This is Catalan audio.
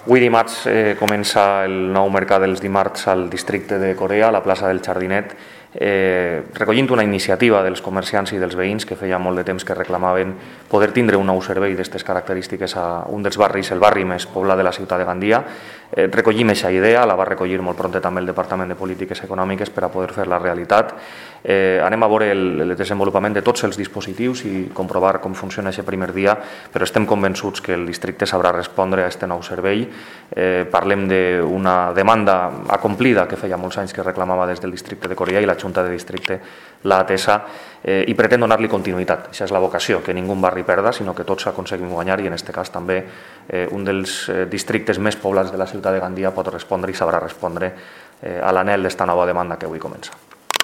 Avui dimarts comença el nou mercat dels dimarts al districte de Corea, a la plaça del Jardinet, recollint una iniciativa dels comerciants i dels veïns que feia molt de temps que reclamaven poder tindre un nou servei d'aquestes característiques a un dels barris, el barri més poblat de la ciutat de Gandia. Recollim aquesta idea, la va recollir molt pront també el Departament de Polítiques Econòmiques per a poder fer la realitat. Anem a veure el desenvolupament de tots els dispositius i comprovar com funciona aquest primer dia, però estem convençuts que el districte sabrà respondre a aquest nou servei. Parlem d'una demanda acomplida que feia molts anys que reclamava des del districte de Corea i la Junta de Districte l'ha atesa i pretén donar-li continuïtat. Això és la vocació, que ningú barri perda, sinó que tots aconseguim guanyar i en aquest cas també un dels districtes més poblats de la ciutat de Gandia pot respondre i sabrà respondre a l'anhel d'esta nova demanda que avui comença.